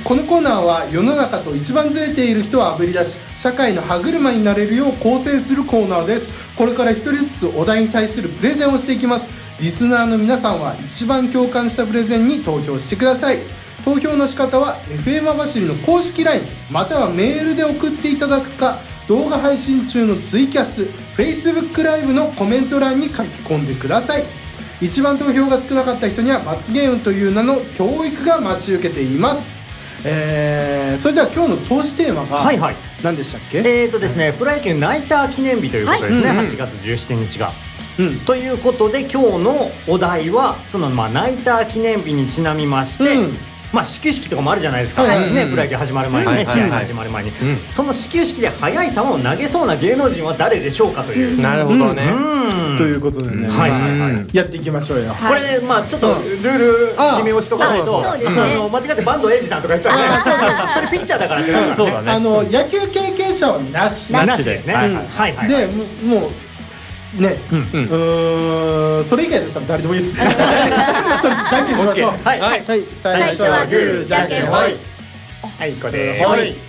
このコーナーは世の中と一番ずれている人をあぶり出し、社会の歯車になれるよう構成するコーナーです。これから一人ずつお題に対するプレゼンをしていきます。リスナーの皆さんは一番共感したプレゼンに投票してください。投票の仕方は FM 網走の公式 LINE またはメールで送っていただくか、動画配信中のツイキャス Facebook ライブのコメント欄に書き込んでください。一番投票が少なかった人には罰ゲームという名の教育が待ち受けています。それでは今日の投資テーマが何でしたっけ？ ですね、プロ野球ナイター記念日ということですね、8月17日が。ということで今日のお題はそのナイター記念日にちなみまして、始球式とかもあるじゃないですか、プロ野球始まる前にね、試合始まる前に、その始球式で速い球を投げそうな芸能人は誰でしょうかという。 なるほどね。 ということでね、やっていきましょうよ。 これちょっとルール決めをしとかないと、間違ってバンドエイジさんとか言ったらね、それピッチャーだからってなるからね。 野球経験者はなしですね。 でもうね、それ以外だったら誰でもいいですね。それじゃんけんしましょう。はい、 最初はグーじゃんけんほい。 はい、これほい。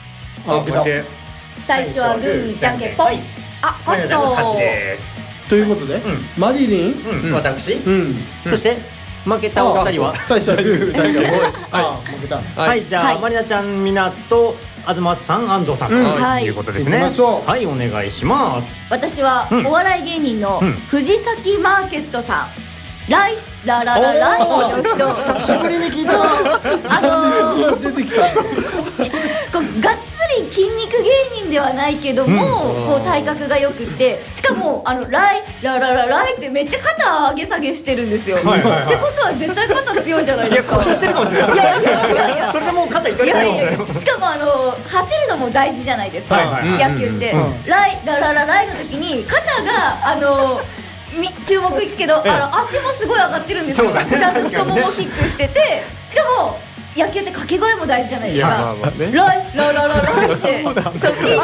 最初はグーじゃんけんぽい。あ、勝ったということで、マリリン、 私、そして負けたお二人は最初はグーじゃんけんほい。あ、負けた。 はい、じゃあまりなちゃん、みなと東さん、安藤さんということですね。はい、お願いします。 私はお笑い芸人の藤崎マーケットさん、ライラララライの人、 久しぶりに聞いた。出てきた。 がっつり筋肉芸人ではないけども、こう体格がよくって、しかもライラララライってめっちゃ肩上げ下げしてるんですよ。ってことは絶対肩強いじゃないですか。 故障してるかもしれない。いやそれでもう肩いかれてるかもしれない。 しかも走るのも大事じゃないですか、野球って。ライラララライの時に肩が注目いくけど、足もすごい上がってるんですよ。ちゃんと太ももキックしてて、しかも野球って掛け声も大事じゃないですか。ライラララライって、そうい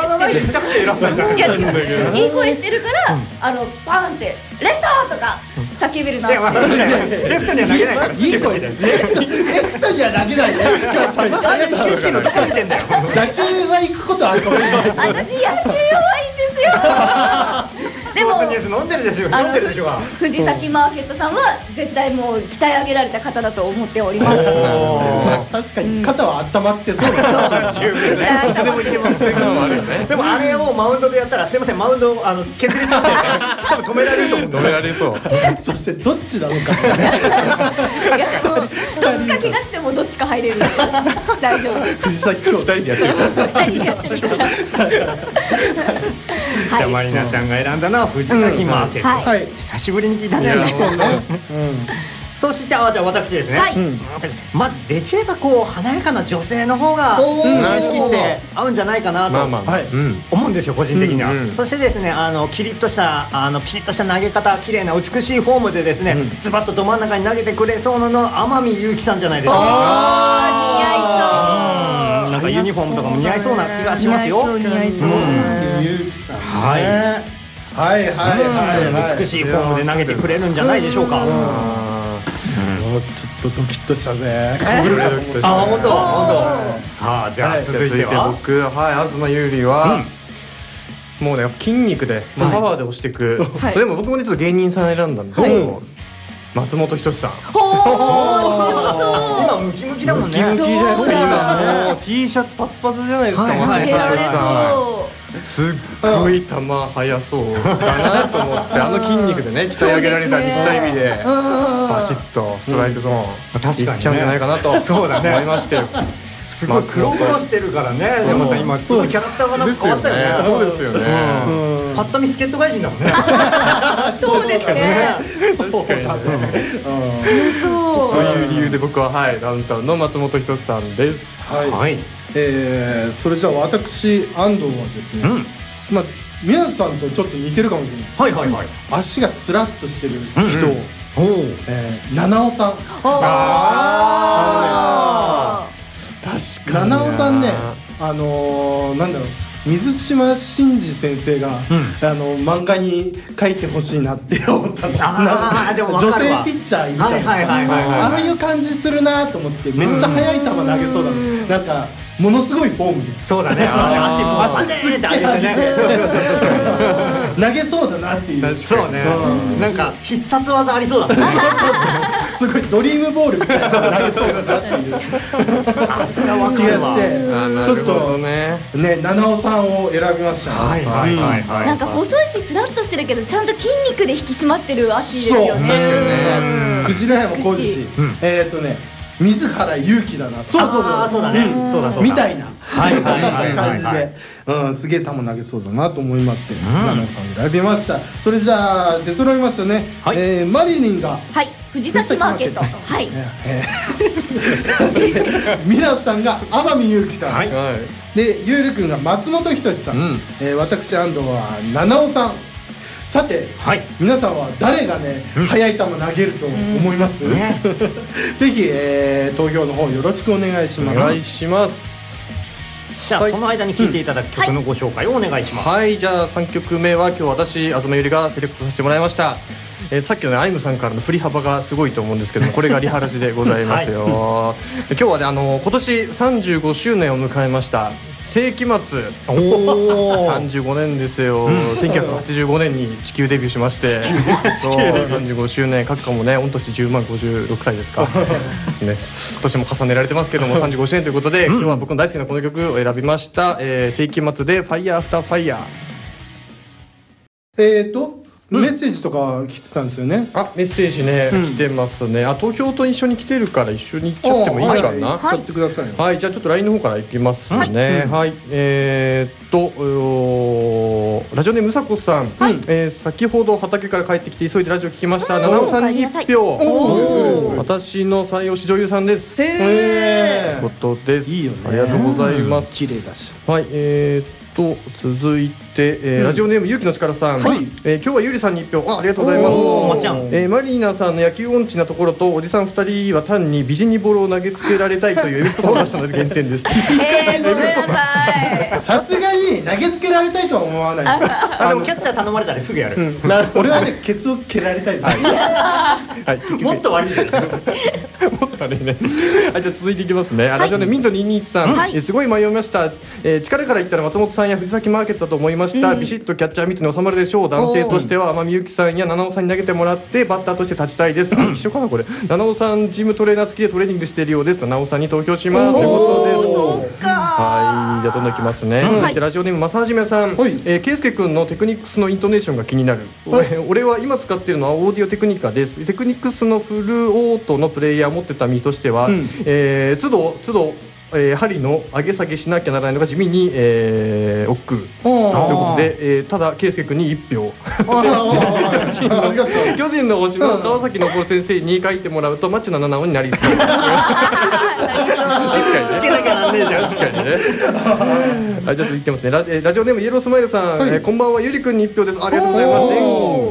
い声してるから、バーンってレフトとか叫べるなって。 レフトには投げないから。いい声で。 レフトには投げないね。 あれ始球式のどこ見てんだよ。 打球は行くことあるかもしれない。 私野球弱いんですよ。 でもニュース飲んでるでしょ。 藤崎マーケットさんは絶対もう鍛え上げられた方だと思っております。 確かに肩は温まってそうだ。 十分ね。どっちでもいけます。でもあれをマウンドでやったら、すいません、マウンド削れちゃって多分止められると思う。 止められそう。 そしてどっちなのか。 どっちか怪我してもどっちか入れる。大丈夫。 藤崎兄弟でやってる。 じゃあまりなちゃんが選んだのは藤崎マーケット。久しぶりに聞いたね。そしてじゃあ私ですね。できればこう華やかな女性の方が始球式って合うんじゃないかなと思うんですよ、個人的には。そしてですね、キリッとしたピシッとした投げ方、綺麗な美しいフォームでですね、ズバッとど真ん中に投げてくれそうなの天海祐希さんじゃないですか。 似合いそう。 なんかユニフォームとかも似合いそうな気がしますよ。 似合いそう。 美しいフォームで投げてくれるんじゃないでしょうか。 ちょっとドキッとしたぜ。 本当。さあ、じゃあ続いては僕、東優里はもうね、筋肉でパワーで押していく。でも僕もね、ちょっと芸人さん選んだんですけど、松本人志さん。 今ムキムキだもんね。 ムキムキじゃないですか。今もう T シャツパツパツじゃないですか。松本人志さんすっごい球速そうだなと思って、筋肉でね、鍛え上げられた肉体美でバシッとストライクゾーンいっちゃうんじゃないかなと思いまして。 すごい黒々してるからね。でも今すごいキャラクターがなんか変わったよね。 そうですよね。 パッと見助っ人外人だもんね。 そうですね。 確かにね。 そうという理由で僕はダウンタウンの松本人志さんです。 はい。それじゃあ私安藤はですね、宮津さんとちょっと似てるかもしれない。足がスラッとしてる人を、七尾さん。 確かに。 七尾さんね、なんだろう、 水島新司先生が、漫画に書いてほしいなって思ったの。女性ピッチャーいるじゃないですか。ああいう感じするなと思って、めっちゃ速い球投げそうだな。なんかものすごいフォームで。 そうだね。足すっげえ上げて投げそうだなっていう。 そうね。なんか必殺技ありそうだね。 すごいドリームボールみたいな投げそうだなっていうそれは分かるわ。 ちょっとね七尾さんを選びました。 なんか細いしスラッとしてるけどちゃんと筋肉で引き締まってる足ですよね。 クジラ山浩二氏、水原勇気だな。そうだね。 みたいな感じで、すげえ球投げそうだなと思いまして、七尾さん選びました。それじゃあ出揃いましたね。マリリンが藤崎マーケット、 皆さんが天海祐希さん、でゆうるくんが松本人志さん、私安藤は七尾さん。さて、皆さんは誰がね速い球投げると思います？ぜひ投票の方よろしくお願いします。 お願いします。 じゃあその間に聴いていただく曲のご紹介をお願いします。 はい、じゃあ3曲目は今日私東ゆりがセレクトさせてもらいました。さっきのねアイムさんからの振り幅がすごいと思うんですけども、これがリハラジでございますよ。今日はね今年35周年を迎えました世紀末35年ですよ。1985年に地球デビューしまして、35周年、各家もね御年10万56歳ですか、ね、今年も重ねられてますけども35周年ということで、今日は僕の大好きなこの曲を選びました。世紀末でファイヤーアフターファイヤー。メッセージとか来てたんですよね。 メッセージね、来てますね。投票と一緒に来てるから一緒に行っちゃってもいいかな。 行っちゃってください。 はい、じゃあちょっと LINE の方から行きますね。はい、ラジオネームさこさん、先ほど畑から帰ってきて急いでラジオ聞きました。七尾さんに1票。私の採用し女優さんです。ということです。いいよね。ありがとうございます。 綺麗だし。 はい、続いて、ラジオネームゆうきの力さん、今日はゆりさんに1票。ありがとうございます。マリーナさんの野球音痴なところとおじさん2人は単に美人にボールを投げつけられたいというエビットさんを出したので減点です。 ごめんなさい。 さすがに投げつけられたいとは思わないです。 でもキャッチャー頼まれたらすぐやる。 俺はねケツを蹴られたいです。 もっと悪い。 もっと悪いね。はい、じゃあ続いていきますね。ラジオネームミント221さん、すごい迷いました。力から言ったら松本さんや藤崎マーケットだと思いました。ビシッとキャッチャーミットに収まるでしょう。男性としては天海祐希さんや七尾さんに投げてもらってバッターとして立ちたいです。一緒かなこれ。七尾さんチームトレーナー付きでトレーニングしているようです。七尾さんに投票しますということです。はい、じゃあどんどんいきますね。ラジオネーム正はじめさん、圭介君のテクニックスのイントネーションが気になる。俺は今使っているのはオーディオテクニカです。テクニックスのフルオートのプレイヤーを持ってた身としては、都度針の上げ下げしなきゃならないのが地味に億劫ということで、ただ圭介君に1票。巨人の星の川崎昇先生に書いてもらうとマッチョな7尾になりそう。つけなきゃなんねえじゃん。 確かにね。はい、じゃあ続いてますね。ラジオネームイエロースマイルさん、こんばんは、ゆりくんに1票です。ありがとうございます。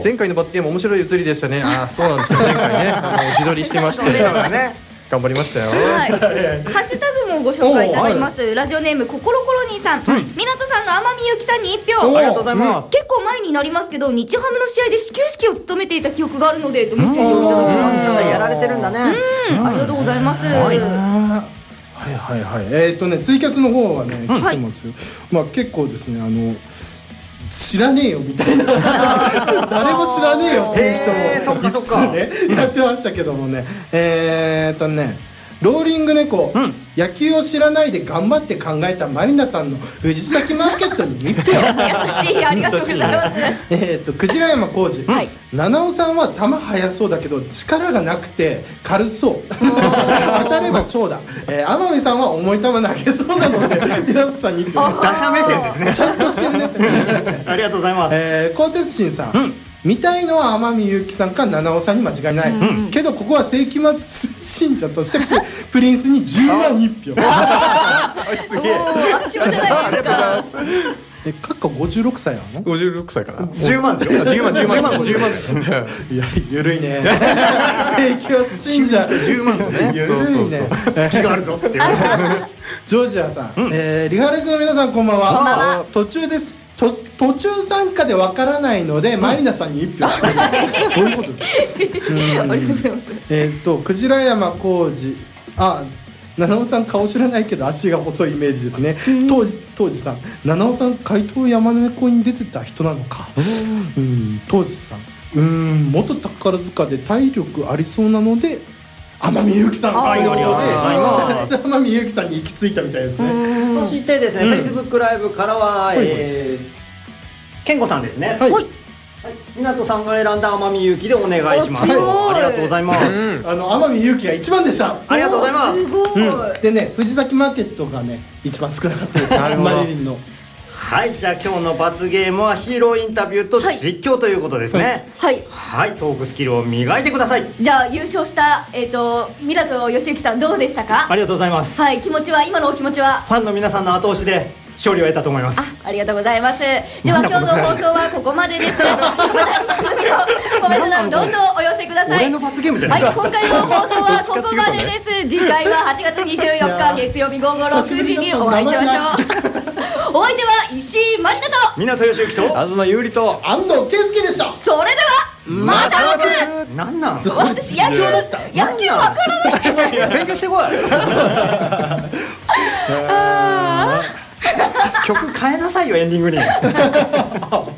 前回の罰ゲーム面白い映りでしたね。そうなんですよ。前回ね自撮りしてまして。頑張りましたよ。 ハッシュタグもご紹介いたします。ラジオネームココロコロニーさん、港さんの天海祐希さんに1票。 ありがとうございます。 結構前になりますけど、日ハムの試合で始球式を務めていた記憶があるのでとメッセージをいただきました。 やられてるんだね。 ありがとうございます。 ツイキャスの方はね来てますよ。結構ですね知らねえよみたいな誰も知らねえよっていう人もいつつねやってましたけどもね、ローリング猫、野球を知らないで頑張って考えたマリナさんの藤崎マーケットに1票。 優しい、ありがとうございます。 クジラ山浩二、七尾さんは球速そうだけど力がなくて軽そう。当たれば長打。天海さんは重い球投げそうなので皆さんに1票。 打者目線ですね。 ちゃんとしてるね。 ありがとうございます。 鋼鉄心さん、見たいのは天海祐希さんか七尾さんに間違いない、けどここは世紀末信者としてプリンスに10万1票。 すげえ。じゃないですか。 カッカ56歳なの 56歳かな。 10万でしょ。 10万ですいやゆるいね請求は信者 10万とね。 ゆるいね隙があるぞっていう。 ジョージアさん、リハレジの皆さんこんばんは。 こんばんは。 途中参加でわからないので、マリナさんに1票。どういうこと？ ありがとうございます。 クジラ山浩二、七尾さん顔知らないけど足が細いイメージですね。当時さん、七尾さん怪盗山猫に出てた人なのか。当時さん、元宝塚で体力ありそうなので天海祐希さんありがとうございます。 天海祐希さんに行き着いたみたいですね。 そしてですね、Facebook ライブからは健吾さんですね。はい。湊さんが選んだ天海祐希でお願いします。ありがとうございます。 天海祐希が一番でした。 ありがとうございます。 すごい。 でね、藤崎マーケットがね一番少なかったです。マリリンの。 はい、じゃあ今日の罰ゲームはヒーローインタビューと実況ということですね。 はい。 はい、トークスキルを磨いてください。 じゃあ優勝した湊義行さんどうでしたか？ ありがとうございます。 はい、気持ちは今のお気持ちは？ ファンの皆さんの後押しで勝利を得たと思います。 ありがとうございます。では今日の放送はここまでです。また番組のコメント欄どんどんお寄せください。 俺の罰ゲームじゃない。 はい、今回の放送はここまでです。次回は8月24日月曜日午後6時にお会いしましょう。お相手は石井まりなと湊義行と東優里と安藤圭介でした。 それではまたろく。 なんなん？ 私野球わからないです。 勉強してこい。曲変えなさいよエンディングに。